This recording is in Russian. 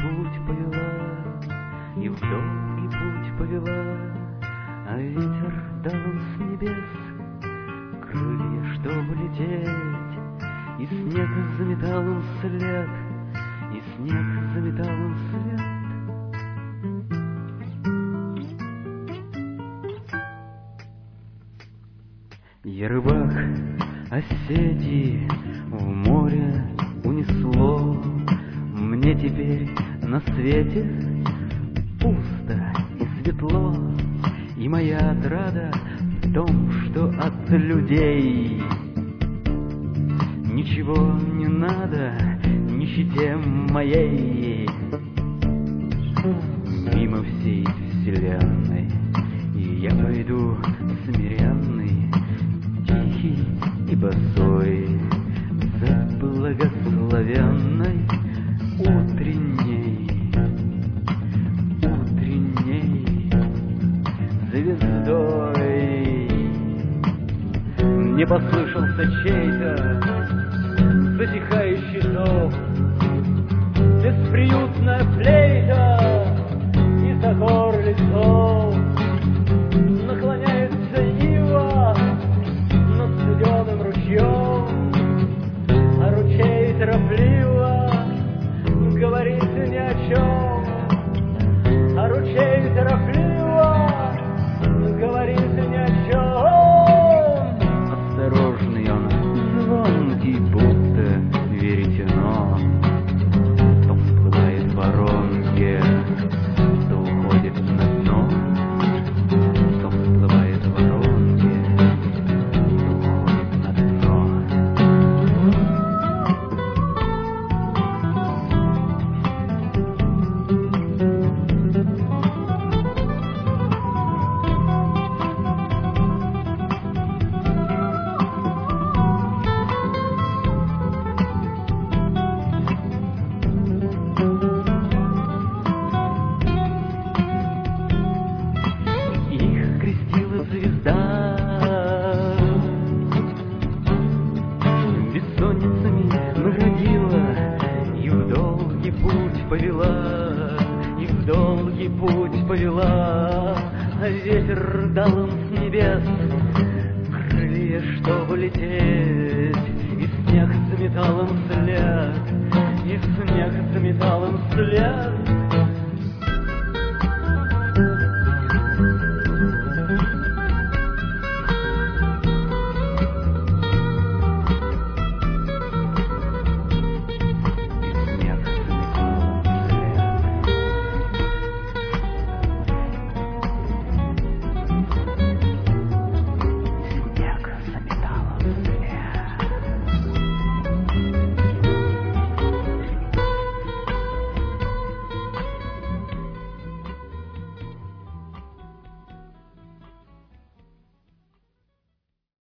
путь повела, и в долгий путь повела, а ветер дал он с небес крылья, чтобы лететь, и снег заметал он след, и снег заметал он след. Я рыбак Осетии, в море унесло, мне теперь на свете пусто и светло, и моя отрада в том, что от людей ничего не надо нищете моей. Мимо всей вселенной и я пойду смиренный, тихий и босой, за благословенной утренней звездой. Мне послышался чей-то затихающий зов, бесприютная флейта из-за гор лесов. Наклоняется ива над студеным ручьем, а ручей торопливо говорит ни о чем, а ручей торопливо говорит ни о чем. Осторожный он, звонкий, будто веретено, то всплывает в воронке, то уходит на дно, то всплывает в воронке, то уходит на дно. Их крестила звезда, бессонницами наградила, и в долгий путь повела, и в долгий путь повела, а ветер дал им с небес крылья, чтобы лететь, и снег заметал им след, и снег заметал им след.